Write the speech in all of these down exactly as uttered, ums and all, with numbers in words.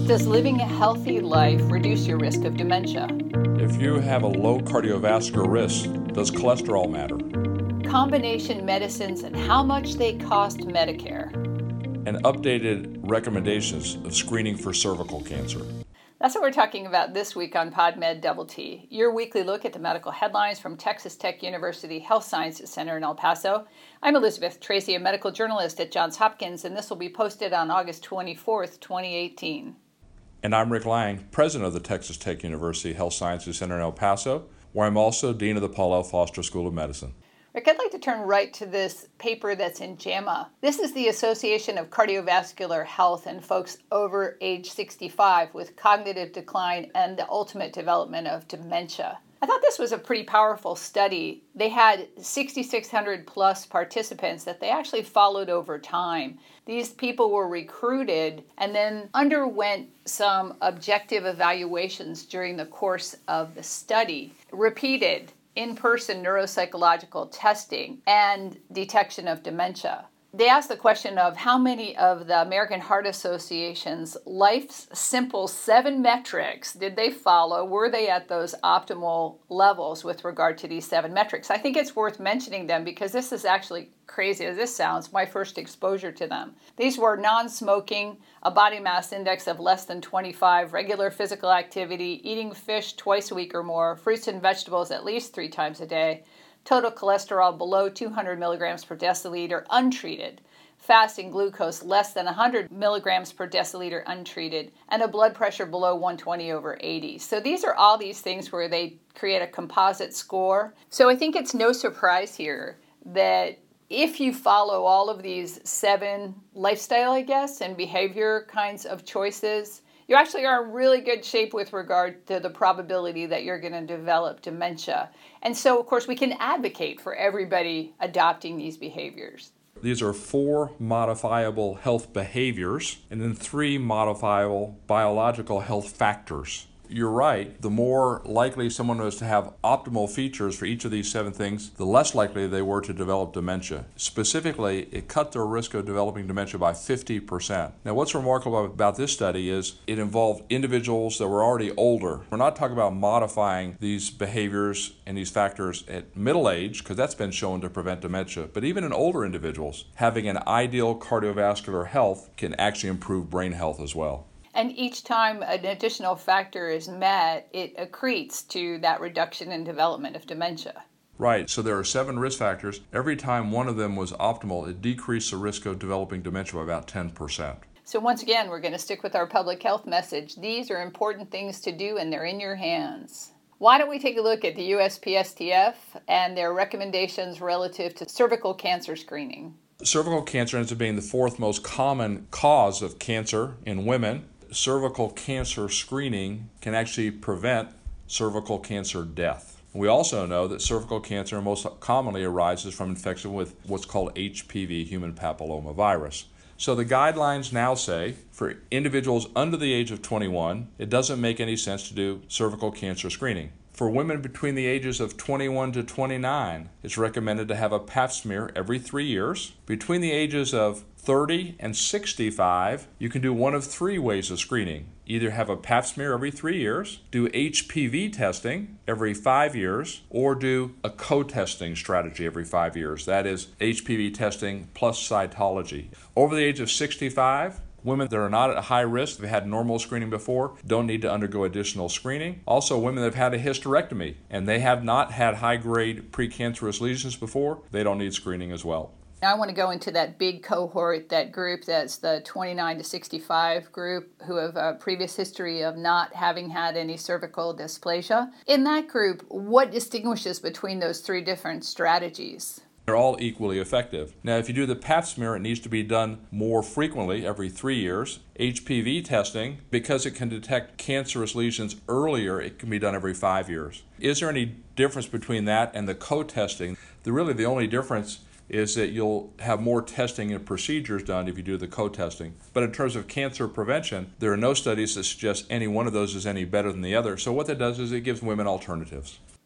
Does living a healthy life reduce your risk of dementia? If you have a low cardiovascular risk, does cholesterol matter? Combination medicines and how much they cost Medicare. And updated recommendations of screening for cervical cancer. That's what we're talking about this week on PodMed Double T, your weekly look at the medical headlines from Texas Tech University Health Sciences Center in El Paso. I'm Elizabeth Tracy, a medical journalist at Johns Hopkins, and this will be posted on August twenty-fourth, twenty eighteen. And I'm Rick Lang, president of the Texas Tech University Health Sciences Center in El Paso, where I'm also dean of the Paul L. Foster School of Medicine. Rick, I'd like to turn right to this paper that's in JAMA. This is the Association of Cardiovascular Health and folks over age sixty-five with cognitive decline and the ultimate development of dementia. I thought this was a pretty powerful study. They had sixty-six hundred plus participants that they actually followed over time. These people were recruited and then underwent some objective evaluations during the course of the study, repeated in-person neuropsychological testing and detection of dementia. They asked the question of how many of the American Heart Association's life's simple seven metrics did they follow? Were they at those optimal levels with regard to these seven metrics? I think it's worth mentioning them because this is actually, crazy as this sounds, my first exposure to them. These were non-smoking, a body mass index of less than twenty-five, regular physical activity, eating fish twice a week or more, fruits and vegetables at least three times a day, total cholesterol below two hundred milligrams per deciliter untreated, fasting glucose less than one hundred milligrams per deciliter untreated, and a blood pressure below one twenty over eighty. So these are all these things where they create a composite score. So I think it's no surprise here that if you follow all of these seven lifestyle, I guess, and behavior kinds of choices, you actually are in really good shape with regard to the probability that you're going to develop dementia. And so, of course, we can advocate for everybody adopting these behaviors. These are four modifiable health behaviors and then three modifiable biological health factors. You're right, the more likely someone was to have optimal features for each of these seven things, the less likely they were to develop dementia. Specifically, it cut their risk of developing dementia by fifty percent. Now, what's remarkable about this study is it involved individuals that were already older. We're not talking about modifying these behaviors and these factors at middle age, because that's been shown to prevent dementia, but even in older individuals, having an ideal cardiovascular health can actually improve brain health as well. And each time an additional factor is met, it accretes to that reduction in development of dementia. Right, so there are seven risk factors. Every time one of them was optimal, it decreased the risk of developing dementia by about ten percent. So once again, we're going to stick with our public health message. These are important things to do and they're in your hands. Why don't we take a look at the U S P S T F and their recommendations relative to cervical cancer screening? Cervical cancer ends up being the fourth most common cause of cancer in women. Cervical cancer screening can actually prevent cervical cancer death. We also know that cervical cancer most commonly arises from infection with what's called H P V, human papillomavirus. So the guidelines now say for individuals under the age of twenty-one, it doesn't make any sense to do cervical cancer screening. For women between the ages of twenty-one to twenty-nine, it's recommended to have a pap smear every three years. Between the ages of thirty and sixty-five, you can do one of three ways of screening. Either have a pap smear every three years, do H P V testing every five years, or do a co-testing strategy every five years. That is H P V testing plus cytology. Over the age of sixty-five, women that are not at high risk, they've had normal screening before, don't need to undergo additional screening. Also, women that have had a hysterectomy and they have not had high-grade precancerous lesions before, they don't need screening as well. Now I want to go into that big cohort, that group that's the twenty-nine to sixty-five group who have a previous history of not having had any cervical dysplasia. In that group, what distinguishes between those three different strategies? They're all equally effective. Now, if you do the pap smear, it needs to be done more frequently, every three years. H P V testing, because it can detect cancerous lesions earlier, it can be done every five years. Is there any difference between that and the co-testing? The, really, the only difference is that you'll have more testing and procedures done if you do the co-testing. But in terms of cancer prevention, there are no studies that suggest any one of those is any better than the other. So what that does is it gives women alternatives.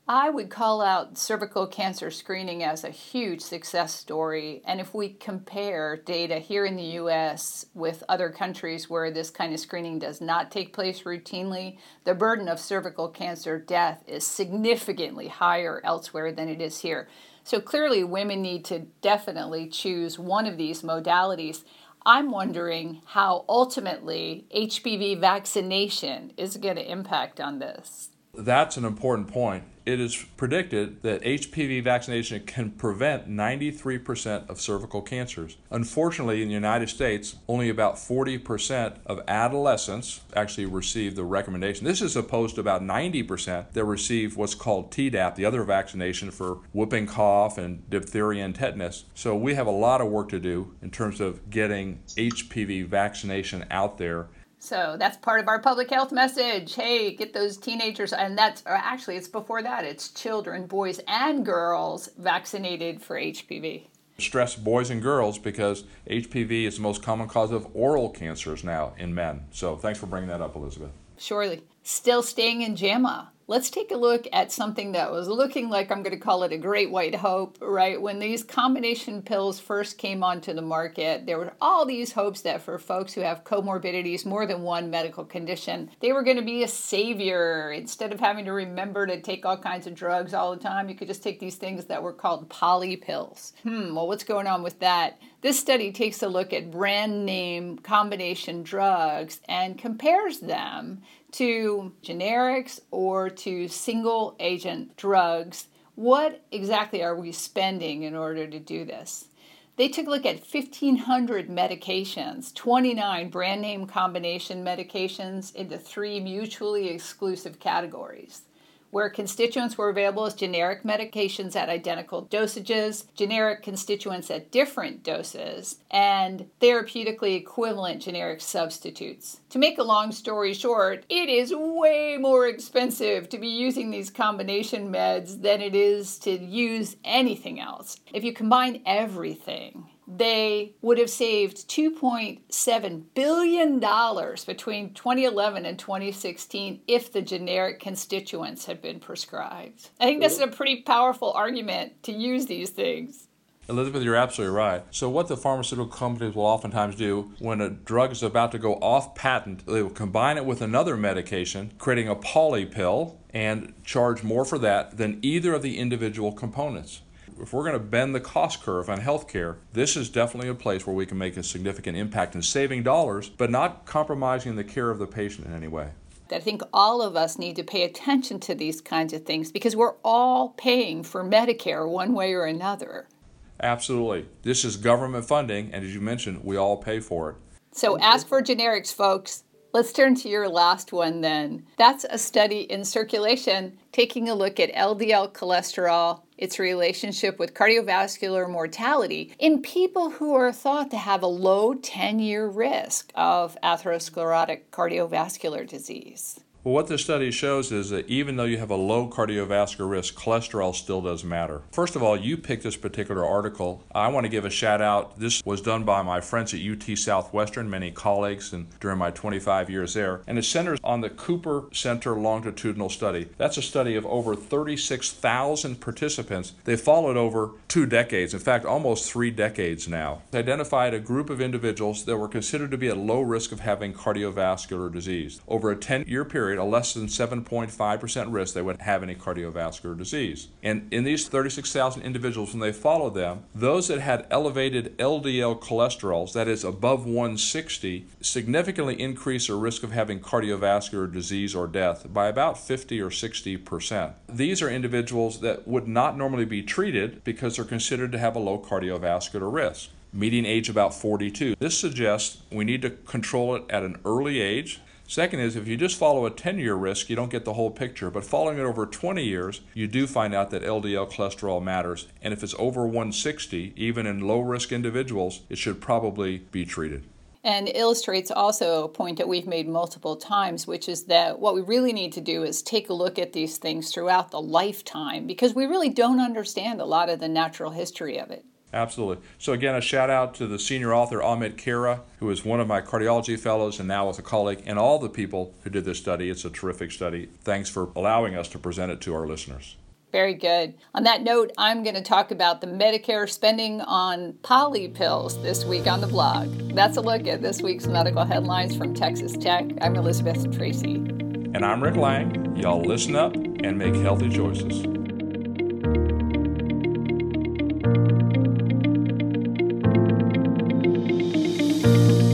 I would call out cervical cancer screening as a huge success story. And if we compare data here in the U S with other countries where this kind of screening does not take place routinely, the burden of cervical cancer death is significantly higher elsewhere than it is here. So clearly women need to definitely choose one of these modalities. I'm wondering how ultimately H P V vaccination is going to impact on this. That's an important point. It is predicted that H P V vaccination can prevent ninety-three percent of cervical cancers. Unfortunately, in the United States, only about forty percent of adolescents actually receive the recommendation. This is opposed to about ninety percent that receive what's called Tdap, the other vaccination for whooping cough and diphtheria and tetanus. So we have a lot of work to do in terms of getting H P V vaccination out there. So that's part of our public health message. Hey, get those teenagers, and that's or actually it's before that. It's children, boys and girls vaccinated for H P V. Stress boys and girls because H P V is the most common cause of oral cancers now in men. So thanks for bringing that up, Elizabeth. Surely. Still staying in JAMA. Let's take a look at something that was looking like, I'm going to call it a great white hope, right? When these combination pills first came onto the market, there were all these hopes that for folks who have comorbidities, more than one medical condition, they were going to be a savior. Instead of having to remember to take all kinds of drugs all the time, you could just take these things that were called poly pills. Hmm, well, what's going on with that? This study takes a look at brand name combination drugs and compares them to generics or to single agent drugs. What exactly are we spending in order to do this? They took a look at fifteen hundred medications, twenty-nine brand name combination medications into three mutually exclusive categories, where constituents were available as generic medications at identical dosages, generic constituents at different doses, and therapeutically equivalent generic substitutes. To make a long story short, it is way more expensive to be using these combination meds than it is to use anything else. If you combine everything, they would have saved two point seven billion dollars between twenty eleven and twenty sixteen if the generic constituents had been prescribed. I think this is a pretty powerful argument to use these things. Elizabeth, you're absolutely right. So what the pharmaceutical companies will oftentimes do when a drug is about to go off patent, they will combine it with another medication, creating a poly pill, and charge more for that than either of the individual components. If we're going to bend the cost curve on healthcare, this is definitely a place where we can make a significant impact in saving dollars, but not compromising the care of the patient in any way. I think all of us need to pay attention to these kinds of things because we're all paying for Medicare one way or another. Absolutely. This is government funding, and as you mentioned, we all pay for it. So ask for generics, folks. Let's turn to your last one then. That's a study in Circulation taking a look at L D L cholesterol, its relationship with cardiovascular mortality in people who are thought to have a low ten-year risk of atherosclerotic cardiovascular disease. Well, what this study shows is that even though you have a low cardiovascular risk, cholesterol still does matter. First of all, you picked this particular article. I want to give a shout out. This was done by my friends at U T Southwestern, many colleagues, and during my twenty-five years there. And it centers on the Cooper Center longitudinal study. That's a study of over thirty-six thousand participants. They followed over two decades, in fact, almost three decades now. They identified a group of individuals that were considered to be at low risk of having cardiovascular disease. Over a ten-year period, a less than seven point five percent risk they would have any cardiovascular disease. And in these thirty-six thousand individuals, when they followed them, those that had elevated L D L cholesterols, that is above one sixty, significantly increased their risk of having cardiovascular disease or death by about fifty or sixty percent. These are individuals that would not normally be treated because they're considered to have a low cardiovascular risk. Median age about forty-two. This suggests we need to control it at an early age. Second is, if you just follow a ten-year risk, you don't get the whole picture. But following it over twenty years, you do find out that L D L cholesterol matters. And if it's over one sixty, even in low-risk individuals, it should probably be treated. And illustrates also a point that we've made multiple times, which is that what we really need to do is take a look at these things throughout the lifetime because we really don't understand a lot of the natural history of it. Absolutely. So again, a shout out to the senior author Amit Kira, who is one of my cardiology fellows and now is a colleague, and all the people who did this study. It's a terrific study. Thanks for allowing us to present it to our listeners. Very good. On that note, I'm going to talk about the Medicare spending on poly pills this week on the blog. That's a look at this week's medical headlines from Texas Tech. I'm Elizabeth Tracy. And I'm Rick Lang. Y'all listen up and make healthy choices.